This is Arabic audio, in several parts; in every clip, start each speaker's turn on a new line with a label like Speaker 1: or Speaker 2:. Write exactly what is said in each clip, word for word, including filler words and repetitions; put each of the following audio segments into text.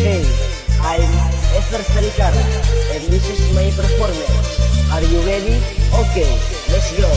Speaker 1: Hey, I'm Esther Salikara and this is my performance. Are you ready? Okay, let's go.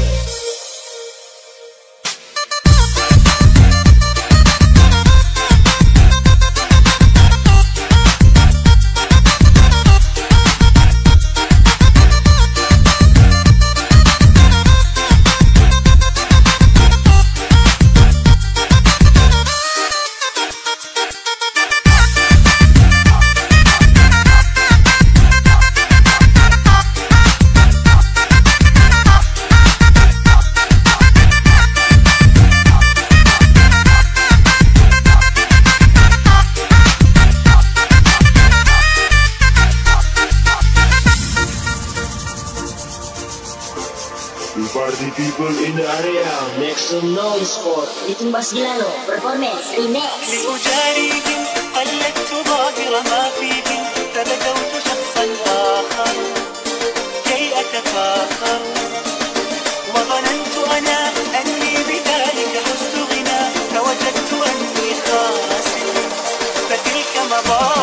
Speaker 2: We party people in the area.
Speaker 1: Make some noise for
Speaker 3: Little Boss Gilano Performance Remix.
Speaker 4: لأجاريهم قلدت ظاهر ما فيهم فبدوت شخصا آخر كي أتفاخر وظننت أنا أني بذلك حزت غنى فوجدت أني خاسر فتلك مظاهر